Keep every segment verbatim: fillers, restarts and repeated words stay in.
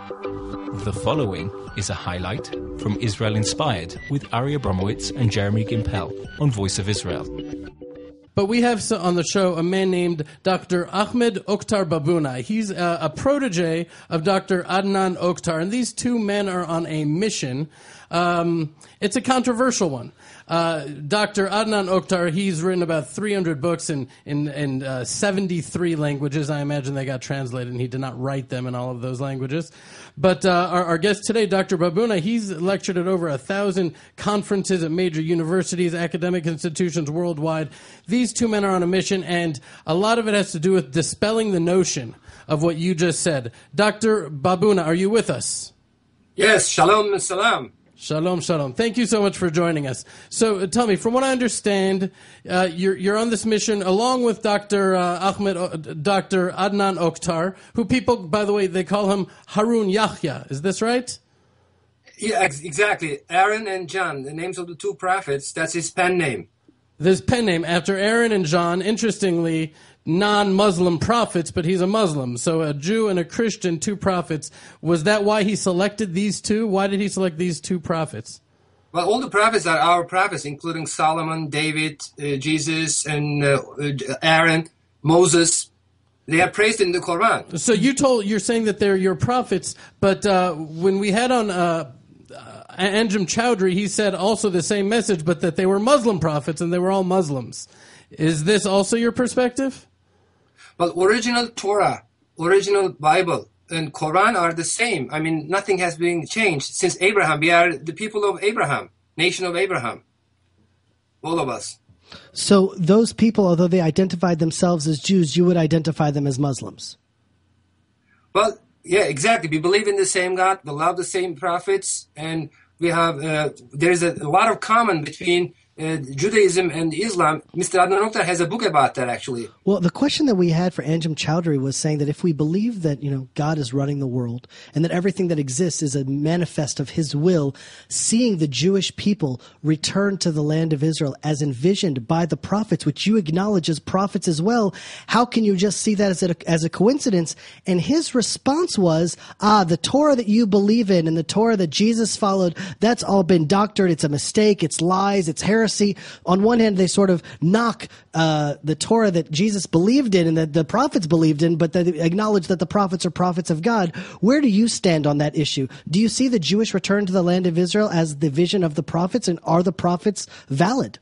The following is a highlight from Israel Inspired with Ari Abramowitz and Jeremy Gimpel on Voice of Israel. But we have on the show a man named Doctor Ahmed Oktar Babunai. He's a, a protege of Doctor Adnan Oktar, and these two men are on a mission. Um, it's a controversial one. Uh, Doctor Adnan Oktar, he's written about three hundred books in, in, in uh, seventy-three languages. I imagine they got translated, and he did not write them in all of those languages. But uh, our, our guest today, Doctor Babunai, he's lectured at over a thousand conferences at major universities, academic institutions worldwide. These two men are on a mission, and a lot of it has to do with dispelling the notion of what you just said. Doctor Babunai, are you with us? Yes, shalom and salam. Shalom, shalom. Thank you so much for joining us. So uh, tell me, from what I understand, uh, you're, you're on this mission along with Doctor Uh, Ahmed, uh, Doctor Adnan Oktar, who people, by the way, they call him Harun Yahya. Is this right? Yeah, ex- exactly. Aaron and John, the names of the two prophets, that's his pen name. This pen name, after Aaron and John, interestingly, non-Muslim prophets, but he's a Muslim. So a Jew and a Christian, two prophets. Was that why he selected these two? Why did he select these two prophets? Well, all the prophets are our prophets, including Solomon, David, uh, Jesus, and uh, Aaron, Moses. They are praised in the Quran. So you told, you're saying that they're your prophets, but uh, when we had on uh, uh, Anjem Chowdhury, he said also the same message, but that they were Muslim prophets and they were all Muslims. Is this also your perspective? Well, original Torah, original Bible, and Quran are the same. I mean, nothing has been changed since Abraham. We are the people of Abraham, nation of Abraham, all of us. So those people, although they identified themselves as Jews, you would identify them as Muslims? Well, yeah, exactly. We believe in the same God, we love the same prophets, and we have uh, there's a, a lot of common between Uh, Judaism and Islam. Mister Adnan Oktar has a book about that, actually. Well, the question that we had for Anjem Chowdhury was saying that if we believe that, you know, God is running the world and that everything that exists is a manifest of his will, seeing the Jewish people return to the land of Israel as envisioned by the prophets, which you acknowledge as prophets as well, how can you just see that as a, as a coincidence? And his response was, ah, the Torah that you believe in and the Torah that Jesus followed, that's all been doctored. It's a mistake. It's lies. It's heresy. On one hand, they sort of knock uh, the Torah that Jesus believed in and that the prophets believed in, but they acknowledge that the prophets are prophets of God. Where do you stand on that issue? Do you see the Jewish return to the land of Israel as the vision of the prophets, and are the prophets valid?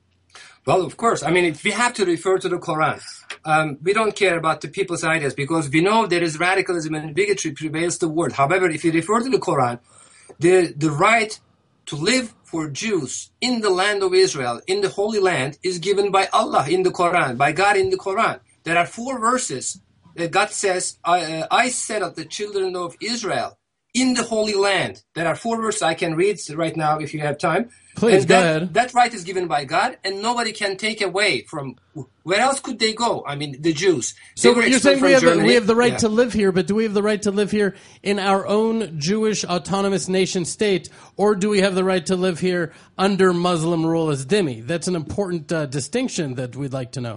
Well, of course. I mean, if we have to refer to the Quran. Um, we don't care about the people's ideas because we know there is radicalism and bigotry prevails the world. However, if you refer to the Quran, the the right to live for Jews in the land of Israel, in the Holy Land, is given by Allah in the Quran, by God in the Quran. There are four verses that God says, I, uh, I set up the children of Israel in the Holy Land. There are four verses I can read right now if you have time. Please, and go that, ahead. That right is given by God, and nobody can take away from... Where else could they go? I mean, the Jews. So you're saying we have, the, we have the right yeah. to live here, but do we have the right to live here in our own Jewish autonomous nation state, or do we have the right to live here under Muslim rule as dhimmi? That's an important uh, distinction that we'd like to know.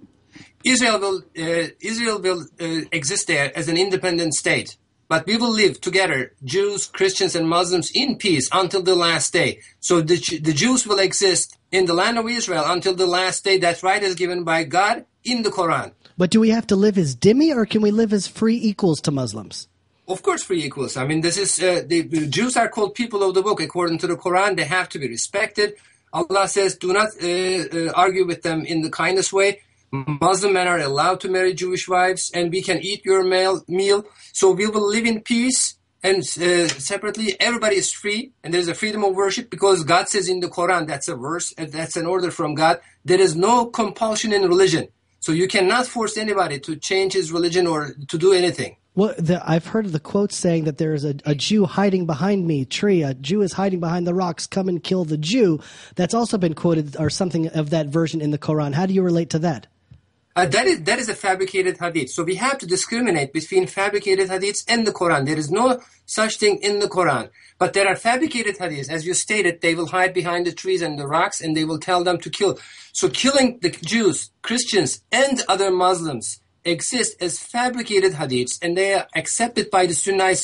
Israel will, uh, Israel will uh, exist there as an independent state. But we will live together, Jews, Christians, and Muslims, in peace until the last day. So the, the Jews will exist in the land of Israel until the last day. That right is given by God in the Quran. But do we have to live as dhimmi, or can we live as free equals to Muslims? Of course, free equals. I mean, this is uh, the, the Jews are called people of the book. According to the Quran, they have to be respected. Allah says, do not uh, uh, argue with them in the kindest way. Muslim men are allowed to marry Jewish wives, and we can eat your meal. meal. So we will live in peace, and uh, separately, everybody is free, and there's a freedom of worship, because God says in the Quran, that's a verse, and that's an order from God, there is no compulsion in religion. So you cannot force anybody to change his religion or to do anything. Well, the, I've heard the quote saying that there is a, a Jew hiding behind me, tree, a Jew is hiding behind the rocks, come and kill the Jew. That's also been quoted, or something of that version in the Quran. How do you relate to that? Uh, that is that is a fabricated hadith. So we have to discriminate between fabricated hadiths and the Quran. There is no such thing in the Quran. But there are fabricated hadiths. As you stated, they will hide behind the trees and the rocks, and they will tell them to kill. So killing the Jews, Christians, and other Muslims exist as fabricated hadiths, and they are accepted by the Sunni sects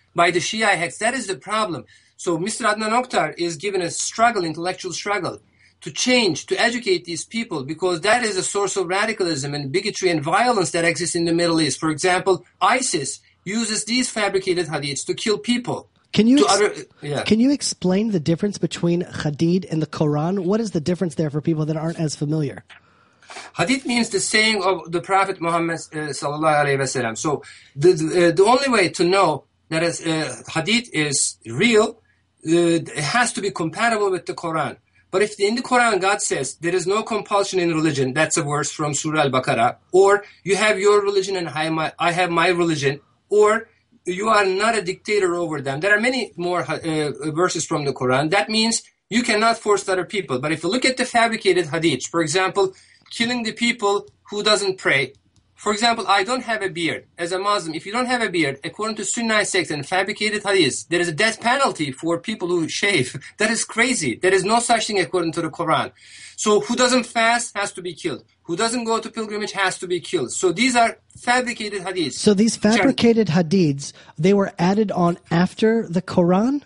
by the Shia hacks. That is the problem. So Mister Adnan Oktar is given a struggle, intellectual struggle, to change, to educate these people, because that is a source of radicalism and bigotry and violence that exists in the Middle East. For example, ISIS uses these fabricated hadiths to kill people. Can you ex- utter, yeah. can you explain the difference between hadith and the Quran? What is the difference there for people that aren't as familiar? Hadith means the saying of the Prophet Muhammad uh, sallallahu alaihi wasallam. So the the, uh, the only way to know that is, uh, hadith is real, uh, it has to be compatible with the Quran. But if in the Quran God says there is no compulsion in religion, that's a verse from Surah Al-Baqarah, or you have your religion and I, my, I have my religion, or you are not a dictator over them. There are many more uh, verses from the Quran. That means you cannot force other people. But if you look at the fabricated hadiths, for example, killing the people who doesn't pray. For example, I don't have a beard. As a Muslim, if you don't have a beard, according to Sunnah sect and fabricated hadiths, there is a death penalty for people who shave. That is crazy. There is no such thing according to the Quran. So who doesn't fast has to be killed. Who doesn't go to pilgrimage has to be killed. So these are fabricated hadiths. So these fabricated hadiths, they were added on after the Quran?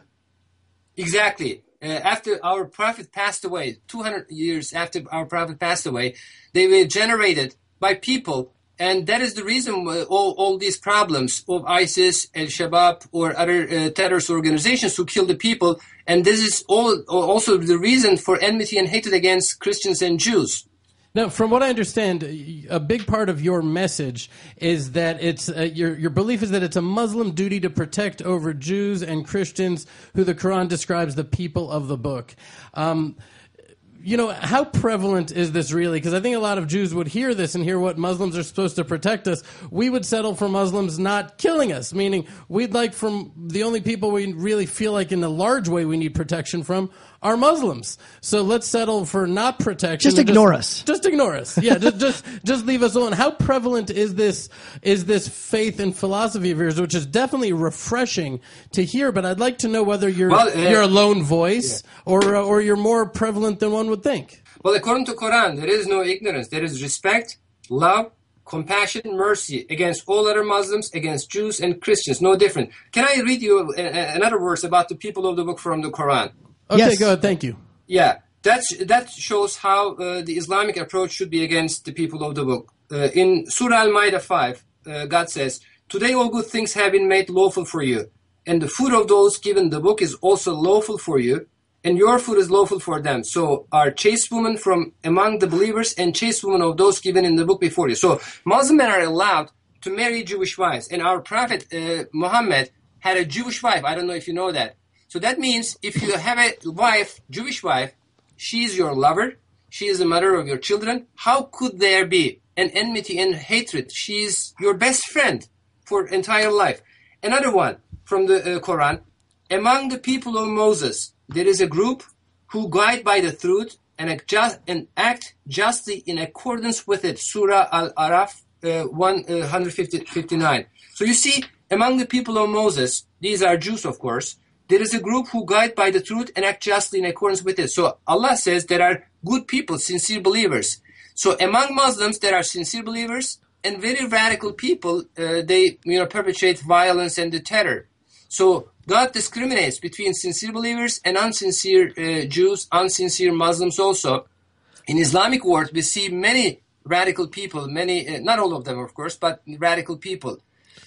Exactly. Uh, after our Prophet passed away, two hundred years after our Prophet passed away, they were generated by people. And that is the reason uh, all, all these problems of ISIS, Al-Shabaab, or other uh, terrorist organizations who kill the people. And this is all also the reason for enmity and hatred against Christians and Jews. Now, from what I understand, a big part of your message is that it's uh, your your belief is that it's a Muslim duty to protect over Jews and Christians, who the Quran describes the people of the book. Um, you know, how prevalent is this really? Because I think a lot of Jews would hear this and hear what Muslims are supposed to protect us. We would settle for Muslims not killing us, meaning we'd like from the only people we really feel like in a large way we need protection from are Muslims. So let's settle for not protection. Just ignore just, us. Just ignore us. Yeah, just, just just leave us alone. How prevalent is this is this faith and philosophy of yours, which is definitely refreshing to hear, but I'd like to know whether you're well, uh, you're a lone voice yeah. or uh, or you're more prevalent than one would think. Well, according to Quran, there is no ignorance. There is respect, love, compassion, mercy against all other Muslims, against Jews and Christians. No different. Can I read you another verse about the people of the book from the Quran? Okay, yes. go ahead. Thank you. Yeah, that's, that shows how uh, the Islamic approach should be against the people of the book. Uh, in Surah Al-Ma'idah five, uh, God says, "Today all good things have been made lawful for you, and the food of those given the book is also lawful for you, and your food is lawful for them. So are chaste women from among the believers and chaste women of those given in the book before you." So Muslim men are allowed to marry Jewish wives, and our Prophet uh, Muhammad had a Jewish wife. I don't know if you know that. So that means if you have a wife, Jewish wife, she is your lover, she is the mother of your children. How could there be an enmity and hatred? She is your best friend for entire life. Another one from the uh, Quran. Among the people of Moses, there is a group who guide by the truth and, adjust, and act justly in accordance with it. Surah Al-Araf uh, one fifty-nine. So you see, among the people of Moses, these are Jews, of course, there is a group who guide by the truth and act justly in accordance with it. So Allah says there are good people, sincere believers. So among Muslims, there are sincere believers and very radical people. Uh, they, you know, perpetrate violence and the terror. So God discriminates between sincere believers and unsincere uh, Jews, unsincere Muslims also. In Islamic world, we see many radical people, many, uh, not all of them, of course, but radical people.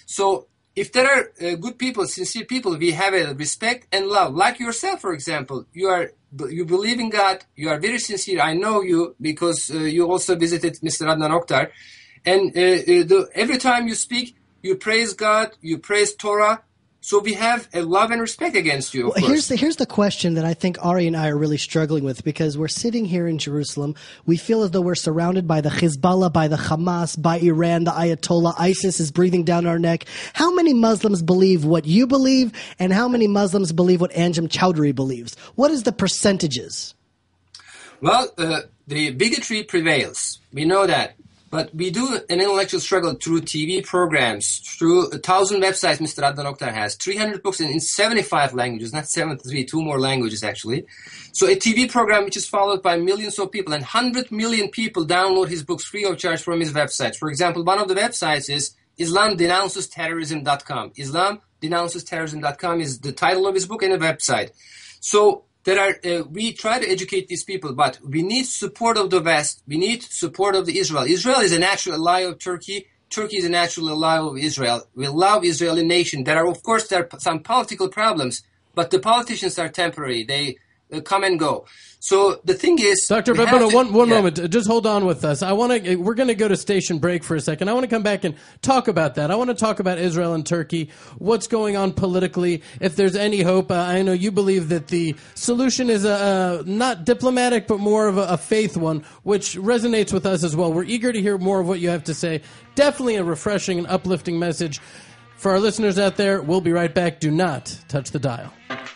So if there are uh, good people, sincere people, we have a respect and love. Like yourself, for example, you are you believe in God, you are very sincere. I know you because uh, you also visited Mister Adnan Oktar. And uh, uh, the, every time you speak, you praise God, you praise Torah. So we have a love and respect against you, of well, course. Here's the, here's the question that I think Ari and I are really struggling with, because we're sitting here in Jerusalem. We feel as though we're surrounded by the Hezbollah, by the Hamas, by Iran, the Ayatollah. ISIS is breathing down our neck. How many Muslims believe what you believe, and how many Muslims believe what Anjem Choudary believes? What is the percentages? Well, uh, the bigotry prevails. We know that. But we do an intellectual struggle through T V programs, through a thousand websites Mister Adnan Oktar has, three hundred books in, in seventy-five languages, not seventy-three, two more languages actually. So a T V program which is followed by millions of people, and one hundred million people download his books free of charge from his websites. For example, one of the websites is islam denounces terrorism dot com, islam denounces terrorism dot com is the title of his book and a website. So there are, uh, we try to educate these people, but we need support of the West. We need support of the Israel. Israel is a natural ally of Turkey. Turkey is a natural ally of Israel. We love Israeli nation. There are, of course, there are some political problems, but the politicians are temporary. They uh, come and go. So the thing is, Doctor Babuna, one one yeah. moment, just hold on with us. I want to. We're going to go to station break for a second. I want to come back and talk about that. I want to talk about Israel and Turkey. What's going on politically? If there's any hope, uh, I know you believe that the solution is a, uh, not diplomatic, but more of a, a faith one, which resonates with us as well. We're eager to hear more of what you have to say. Definitely a refreshing and uplifting message for our listeners out there. We'll be right back. Do not touch the dial.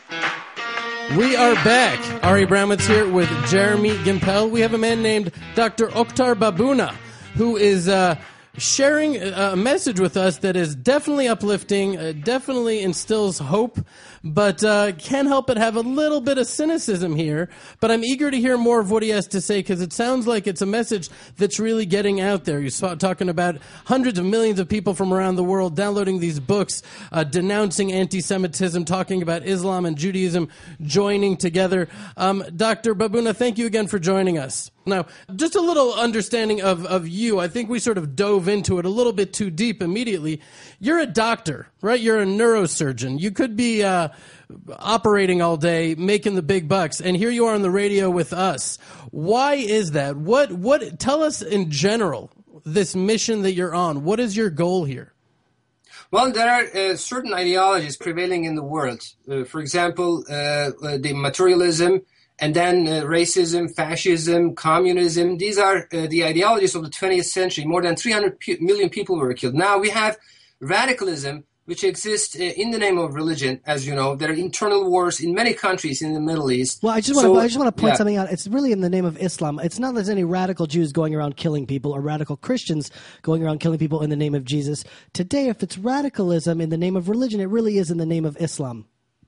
We are back. Ari Abramowitz here with Jeremy Gimpel. We have a man named Doctor Oktar Babuna, who is uh, sharing a message with us that is definitely uplifting, uh, definitely instills hope, but uh, can't help but have a little bit of cynicism here. But I'm eager to hear more of what he has to say, because it sounds like it's a message that's really getting out there. You're talking about hundreds of millions of people from around the world downloading these books, uh, denouncing anti-Semitism, talking about Islam and Judaism joining together. Um, Doctor Babuna, thank you again for joining us. Now, just a little understanding of, of you. I think we sort of dove into it a little bit too deep immediately. You're a doctor, right? You're a neurosurgeon. You could be uh, operating all day, making the big bucks, and here you are on the radio with us. Why is that? What? What? Tell us in general this mission that you're on. What is your goal here? Well, there are uh, certain ideologies prevailing in the world. Uh, for example, uh, uh, the materialism, and then uh, racism, fascism, communism. These are uh, the ideologies of the twentieth century. More than three hundred p- million people were killed. Now we have radicalism, which exists uh, in the name of religion. As you know, there are internal wars in many countries in the Middle East. Well, I just so, want to, I just want to point yeah. something out. It's really in the name of Islam. It's not that there's any radical Jews going around killing people or radical Christians going around killing people in the name of Jesus. Today, if it's radicalism in the name of religion, it really is in the name of Islam.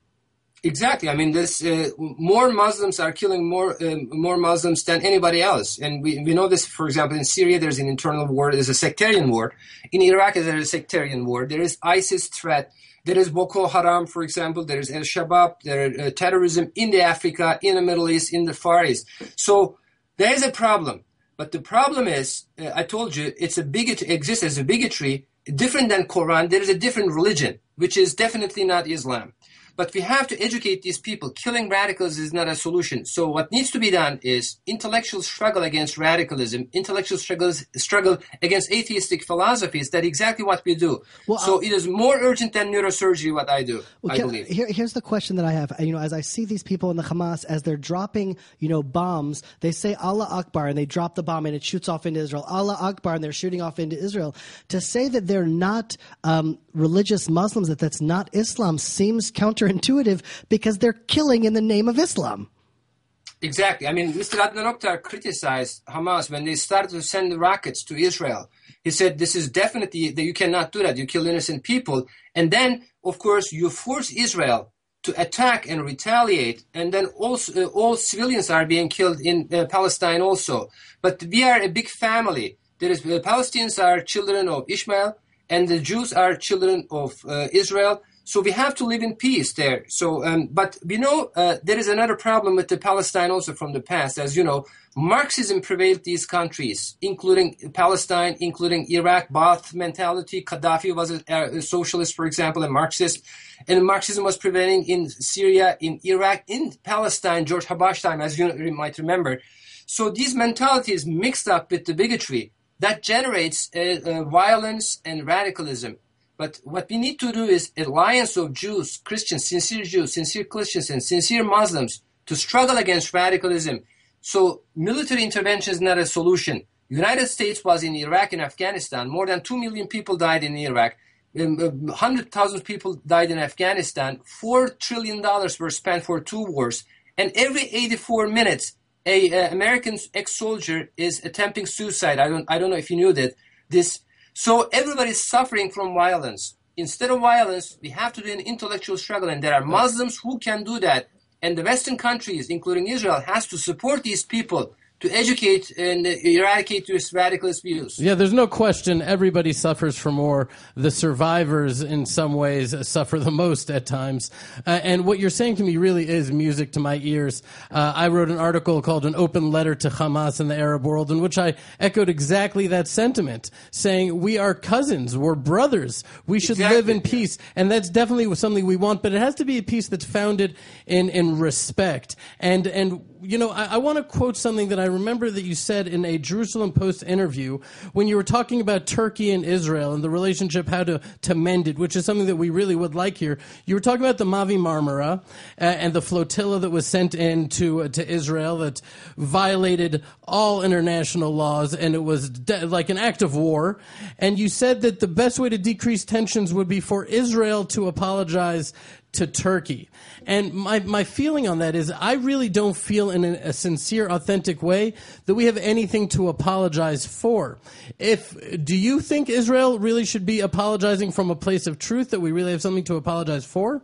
Exactly. I mean, this uh, more Muslims are killing more um, more Muslims than anybody else, and we we know this. For example, in Syria, there's an internal war. There's a sectarian war. In Iraq, there is a sectarian war. There is ISIS threat. There is Boko Haram, for example. There is Al Shabaab. There is uh, terrorism in the Africa, in the Middle East, in the Far East. So there is a problem. But the problem is, uh, I told you, it's a bigot exists as a bigotry different than Quran. There is a different religion, which is definitely not Islam. But we have to educate these people. Killing radicals is not a solution. So what needs to be done is intellectual struggle against radicalism, intellectual struggles, struggle against atheistic philosophies. That's exactly what we do. Well, so uh, it is more urgent than neurosurgery what I do, well, I believe. Here, here's the question that I have. You know, as I see these people in the Hamas, as they're dropping, you know, bombs, they say Allah Akbar, and they drop the bomb and it shoots off into Israel. Allah Akbar, and they're shooting off into Israel. To say that they're not um, religious Muslims, that that's not Islam, seems counter intuitive, because they're killing in the name of Islam. Exactly. I mean, Mister Adnan Oktar criticized Hamas when they started to send the rockets to Israel. He said, this is definitely, that you cannot do that. You kill innocent people. And then, of course, you force Israel to attack and retaliate. And then also uh, all civilians are being killed in uh, Palestine also. But we are a big family. There is, the Palestinians are children of Ishmael, and the Jews are children of uh, Israel. So we have to live in peace there. So, um, but we know uh, there is another problem with the Palestine also from the past. As you know, Marxism prevailed these countries, including Palestine, including Iraq, Ba'ath mentality. Gaddafi was a, a socialist, for example, a Marxist. And Marxism was prevailing in Syria, in Iraq, in Palestine, George Habash time, as you might remember. So these mentalities mixed up with the bigotry that generates uh, uh, violence and radicalism. But what we need to do is alliance of Jews, Christians, sincere Jews, sincere Christians, and sincere Muslims to struggle against radicalism. So military intervention is not a solution. United States was in Iraq and Afghanistan. More than two million people died in Iraq. Um, one hundred thousand people died in Afghanistan. four trillion dollars were spent for two wars. And every eighty-four minutes, a, a American ex-soldier is attempting suicide. I don't, I don't know if you knew that. This So everybody is suffering from violence. Instead of violence, we have to do an intellectual struggle, and there are Muslims who can do that. And the Western countries, including Israel, has to support these people to educate and eradicate these radicalist views. Yeah, there's no question everybody suffers from war. The survivors, in some ways, suffer the most at times. Uh, and what you're saying to me really is music to my ears. Uh, I wrote an article called An Open Letter to Hamas and the Arab World, in which I echoed exactly that sentiment, saying we are cousins, we're brothers, we should exactly. live in peace. And that's definitely something we want, but it has to be a peace that's founded in, in respect. And, and you know, I, I want to quote something that I remember that you said in a Jerusalem Post interview when you were talking about Turkey and Israel and the relationship, how to, to mend it, which is something that we really would like here. You were talking about the Mavi Marmara uh, and the flotilla that was sent in to, uh, to Israel that violated all international laws, and it was de- like an act of war. And you said that the best way to decrease tensions would be for Israel to apologize to Turkey. And my, my feeling on that is I really don't feel in a, a sincere, authentic way that we have anything to apologize for. If, do you think Israel really should be apologizing from a place of truth, that we really have something to apologize for?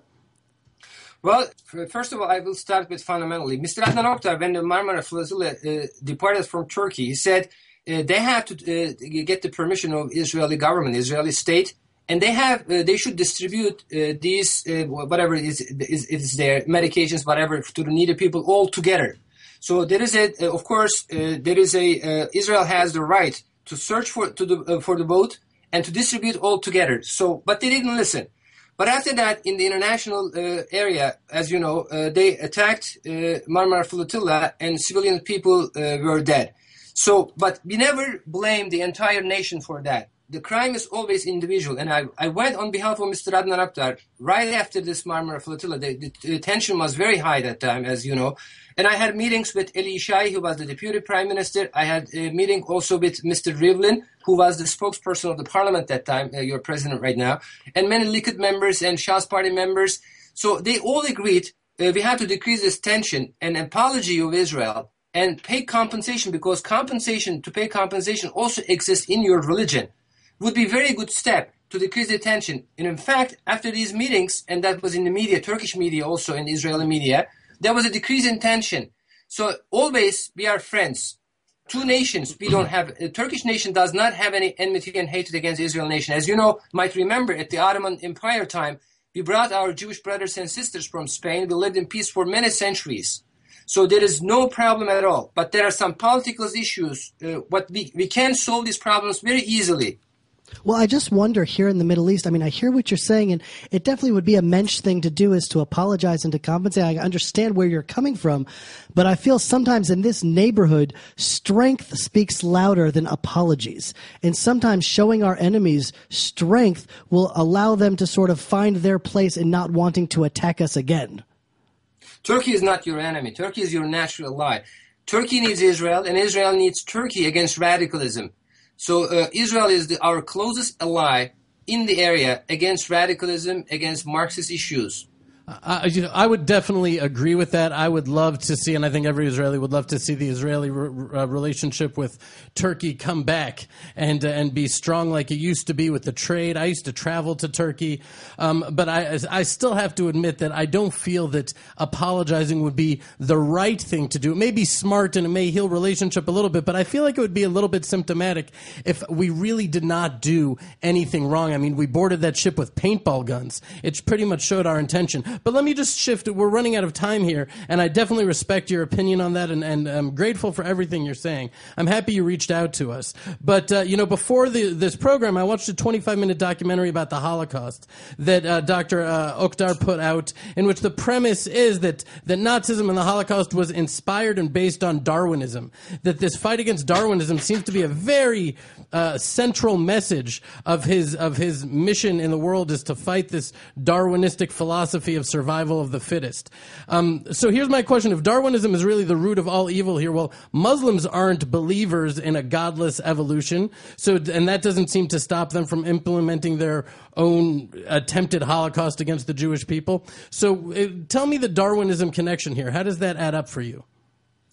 Well, first of all, I will start with fundamentally. Mister Adnan Oktar, when the Marmara Flotilla uh, departed from Turkey, he said uh, they have to uh, get the permission of Israeli government, Israeli state, and they have, uh, they should distribute uh, these, uh, whatever is, is, is their medications, whatever, to the needy people all together. So there is a, uh, of course, uh, there is a, uh, Israel has the right to search for, to the, uh, for the boat and to distribute all together. So, but they didn't listen. But after that, in the international uh, area, as you know, uh, they attacked uh, Marmara Flotilla and civilian people uh, were dead. So, but we never blame the entire nation for that. The crime is always individual. And I, I went on behalf of Mister Adnan Oktar right after this Marmara Flotilla. The, the, the tension was very high that time, as you know. And I had meetings with Eli Yishai, who was the deputy prime minister. I had a meeting also with Mister Rivlin, who was the spokesperson of the parliament that time, uh, your president right now, and many Likud members and Shas party members. So they all agreed uh, we have to decrease this tension, an apology of Israel, and pay compensation, because compensation, to pay compensation also exists in your religion, would be a very good step to decrease the tension. And in fact, after these meetings, and that was in the media, Turkish media also, and Israeli media, there was a decrease in tension. So always we are friends. Two nations, we don't have, the Turkish nation does not have any enmity and hatred against the Israel nation. As you know, might remember, at the Ottoman Empire time, we brought our Jewish brothers and sisters from Spain. We lived in peace for many centuries. So there is no problem at all. But there are some political issues. Uh, what we, we can solve these problems very easily. Well, I just wonder here in the Middle East, I mean, I hear what you're saying, and it definitely would be a mensch thing to do, is to apologize and to compensate. I understand where you're coming from, but I feel sometimes in this neighborhood, strength speaks louder than apologies. And sometimes showing our enemies strength will allow them to sort of find their place in not wanting to attack us again. Turkey is not your enemy. Turkey is your natural ally. Turkey needs Israel, and Israel needs Turkey against radicalism. So uh, Israel is the, our closest ally in the area against radicalism, against Marxist issues. I, you know, I would definitely agree with that. I would love to see, and I think every Israeli would love to see, the Israeli re- uh, relationship with Turkey come back and uh, and be strong like it used to be with the trade. I used to travel to Turkey, um, but I I still have to admit that I don't feel that apologizing would be the right thing to do. It may be smart and it may heal relationship a little bit, but I feel like it would be a little bit symptomatic if we really did not do anything wrong. I mean, we boarded that ship with paintball guns. It pretty much showed our intention. But let me just shift. We're running out of time here, and I definitely respect your opinion on that, and, and I'm grateful for everything you're saying. I'm happy you reached out to us. But, uh, you know, before the, this program, I watched a twenty-five minute documentary about the Holocaust that uh, Doctor Uh, Oktar put out, in which the premise is that, that Nazism and the Holocaust was inspired and based on Darwinism, that this fight against Darwinism seems to be a very uh, central message of his, of his mission in the world, is to fight this Darwinistic philosophy of survival of the fittest. Um, so here's my question. If Darwinism is really the root of all evil here, well, Muslims aren't believers in a godless evolution, so and that doesn't seem to stop them from implementing their own attempted Holocaust against the Jewish people. So uh, tell me the Darwinism connection here. How does that add up for you?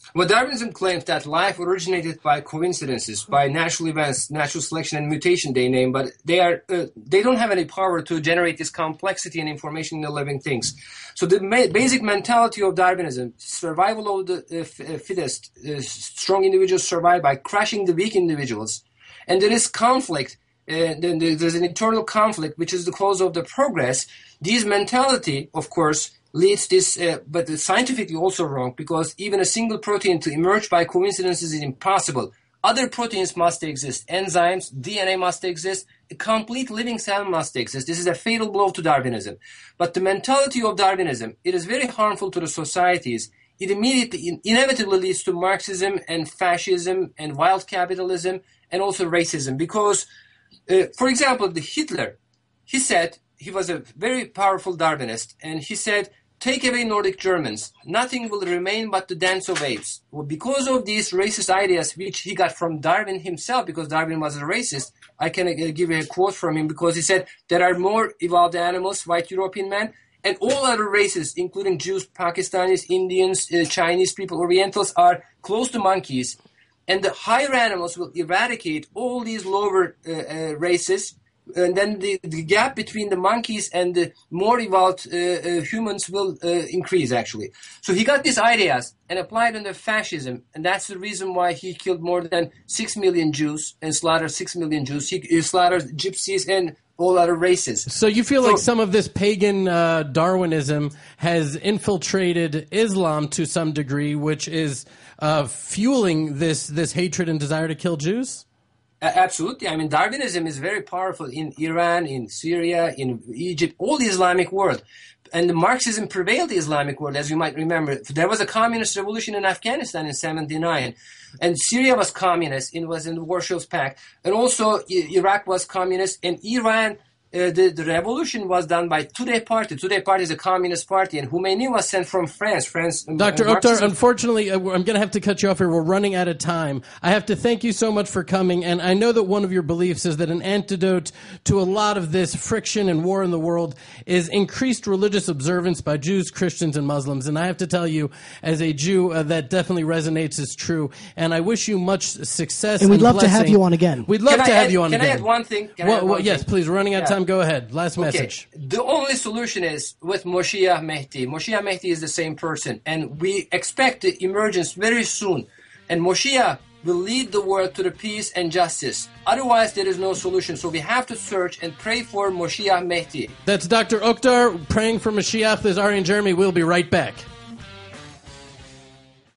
Well, Darwinism claims that life originated by coincidences, by natural events, natural selection and mutation, they name, but they are uh, they don't have any power to generate this complexity and information in the living things. So the ma- basic mentality of Darwinism, survival of the uh, f- uh, fittest, uh, strong individuals survive by crushing the weak individuals, and there is conflict. Uh, then there's an internal conflict, which is the cause of the progress. This mentality, of course, leads this, uh, but scientifically also wrong, because even a single protein to emerge by coincidences is impossible. Other proteins must exist, enzymes, D N A must exist, a complete living cell must exist. This is a fatal blow to Darwinism. But the mentality of Darwinism, it is very harmful to the societies. It immediately, inevitably leads to Marxism and fascism and wild capitalism and also racism, because Uh, for example, the Hitler, he said, he was a very powerful Darwinist, and he said, take away Nordic Germans, nothing will remain but the dance of apes. Well, because of these racist ideas, which he got from Darwin himself, because Darwin was a racist, I can uh, give a quote from him, because he said, there are more evolved animals, white European men, and all other races, including Jews, Pakistanis, Indians, uh, Chinese people, Orientals, are close to monkeys. And the higher animals will eradicate all these lower uh, uh, races, and then the, the gap between the monkeys and the more evolved uh, uh, humans will uh, increase, actually. So he got these ideas and applied under fascism, and that's the reason why he killed more than six million Jews and slaughtered six million Jews. He, he slaughtered gypsies and all other races. So you feel so, like some of this pagan uh, Darwinism has infiltrated Islam to some degree, which is uh, fueling this this hatred and desire to kill Jews? Uh, absolutely. I mean, Darwinism is very powerful in Iran, in Syria, in Egypt, all the Islamic world. And the Marxism prevailed the Islamic world, as you might remember. There was a communist revolution in Afghanistan in seventy-nine. And Syria was communist, it was in the Warshaw's Pact. And also Iraq was communist, and Iran, uh, the, the revolution was done by Tudeh Party. Tudeh Party is a communist party, and Khomeini was sent from France. France Doctor Oktar, unfortunately, uh, I'm going to have to cut you off here. We're running out of time. I have to thank you so much for coming, and I know that one of your beliefs is that an antidote to a lot of this friction and war in the world is increased religious observance by Jews, Christians, and Muslims. And I have to tell you, as a Jew, uh, that definitely resonates as true. And I wish you much success. And we'd and love blessing. to have you on again. We'd love can to I have add, you on can again. Can I add one thing? Can well, I add well, one yes, thing? please. Running out of Yeah. time. Go ahead. Last okay. message. The only solution is with Moshiach Mehdi. Moshiach Mehdi is the same person, and we expect the emergence very soon. And Moshiach will lead the world to the peace and justice. Otherwise, there is no solution. So we have to search and pray for Moshiach Mehdi. That's Doctor Oktar praying for Mashiach. This is Ari and Jeremy. We'll be right back.